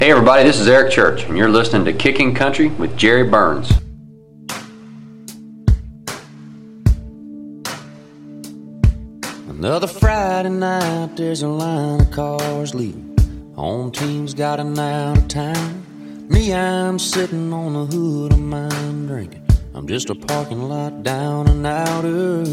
Hey everybody, this is Eric Church, and you're listening to Kicking Country with Jerry Burns. Another Friday night, there's a line of cars leaving. Home team's got an out of time. Me, I'm sitting on the hood of mine drinking. I'm just a parking lot down and outer.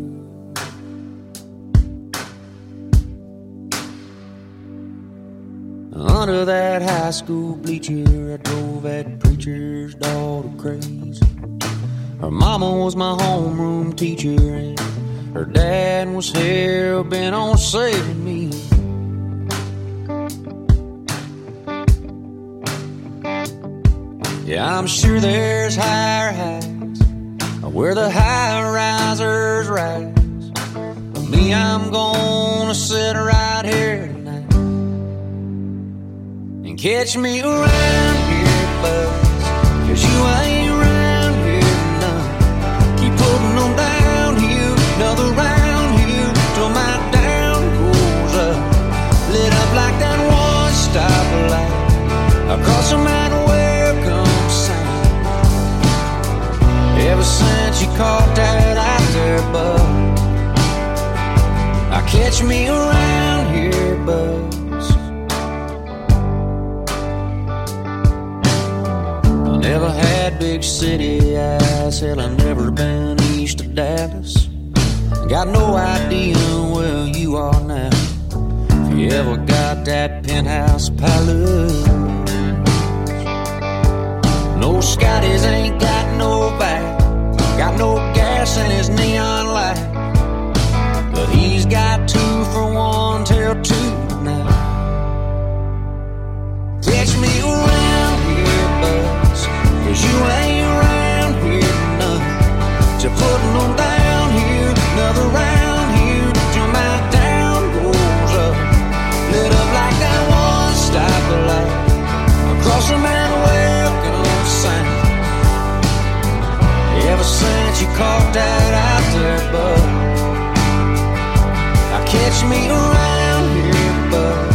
Under that high school bleacher, I drove that preacher's daughter crazy. Her mama was my homeroom teacher, and her dad was hell bent on saving me. Yeah, I'm sure there's higher heights where the high-risers rise. But me, I'm gonna sit right here tonight and catch me around here, buzz, 'cause you ain't around here none. Keep putting them downhill, another round here, till my down goes up. Lit up like that one stoplight across the mountain. Ever since you caught that out there, bud, I catch me around here, buzz. I never had big city eyes, hell, I never been east of Dallas. Got no idea where you are now, if you ever got that penthouse palace. No Scotties ain't got no back, got no gas in his neon light, but he's got 2 for 1 till 2 now. Catch me around here, buzz, 'cause you ain't around here none. Just putting them down here, another round here, till my down goes up. Lit up like that one stoplight across the mountain, welcome sign. Ever since you caught that out there, bud, now catch me around here, buzz.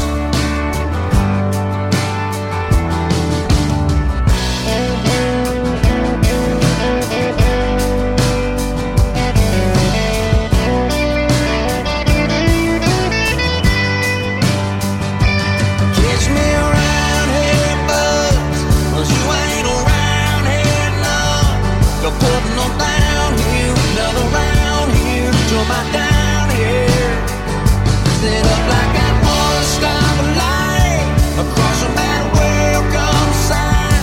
Catch me around here, buzz, 'cause you ain't around here none. Go putting them down here, another round here, till my down here. Lit up like that one stoplight across the mountain, welcome sign.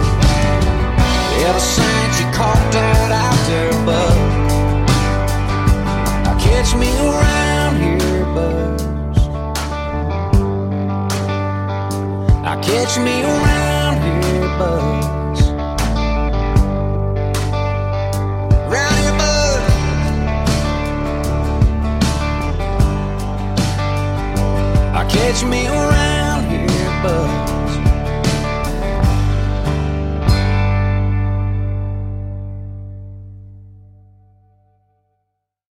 Ever since you caught that out there, bud, now catch me around here, buzz. Now catch me around here, buzz. Around here, bud. Now catch me around.